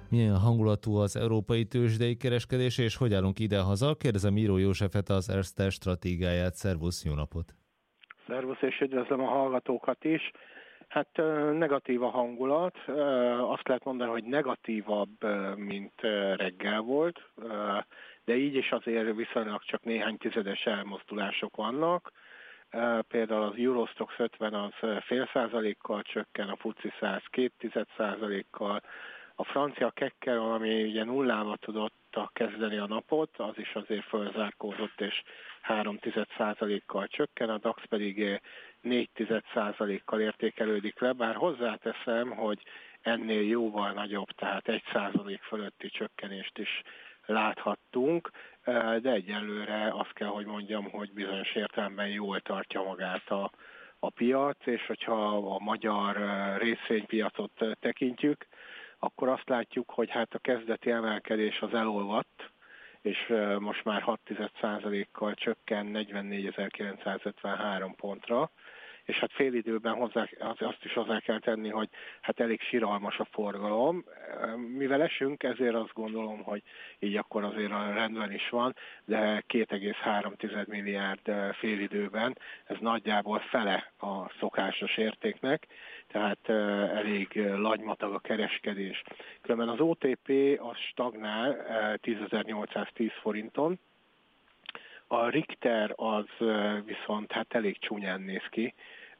Milyen hangulatú az európai tőzsdei kereskedés, és hogy állunk ide-haza? Kérdezem Miró Józsefet, az Erste stratégiáját. Szervusz, jó napot! Szervusz, és üdvözlöm a hallgatókat is. Hát negatív a hangulat. Azt lehet mondani, hogy negatívabb, mint reggel volt, de így is azért viszonylag csak néhány tizedes elmozdulások vannak. Például az Eurostoxx 50 az 0,5%-kal csökken, a FTSE 100 0,2%-kal, a francia Kekker, ami ugye nullával tudott kezdeni a napot, az is azért fölzárkózott és 0,3%-kal csökken, a DAX pedig 0,4%-kal értékelődik le, bár hozzáteszem, hogy ennél jóval nagyobb, tehát 1% fölötti csökkenést is láthattunk, de egyelőre azt kell, hogy mondjam, hogy bizonyos értelemben jól tartja magát a piac, és hogyha a magyar részvénypiacot tekintjük, akkor azt látjuk, hogy hát a kezdeti emelkedés az elolvadt, és most már 0,6%-kal csökken 44.953 pontra, és hát fél időben azt is hozzá kell tenni, hogy hát elég siralmas a forgalom. Mivel esünk, ezért azt gondolom, hogy így akkor azért rendben is van, de 2,3 milliárd fél időben, ez nagyjából fele a szokásos értéknek, tehát elég lagymatag a kereskedés. Különben az OTP az stagnál 10.810 forinton, a Richter az viszont hát elég csúnyán néz ki,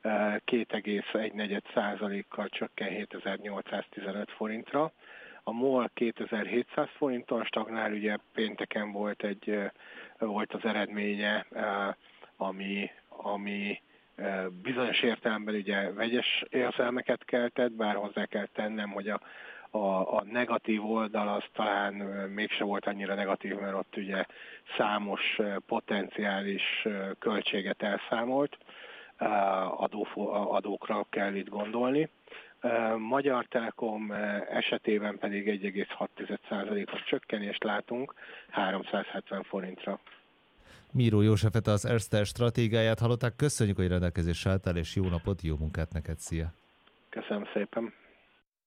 2,1%-kal csökken 7815 forintra. A MOL 2700 forinton stagnál, ugye pénteken volt az eredménye, ami bizonyos értelemben ugye vegyes érzelmeket keltett, bár hozzá kell tennem, hogy a negatív oldal az talán mégse volt annyira negatív, mert ott ugye számos potenciális költséget elszámolt, adókra kell itt gondolni. Magyar Telekom esetében pedig 1,6%-os csökkenést látunk 370 forintra. Miró Józsefet, az Erste stratégiáját hallották. Köszönjük, hogy rendelkezésre álltál, és jó napot, jó munkát neked, szia! Köszönöm szépen!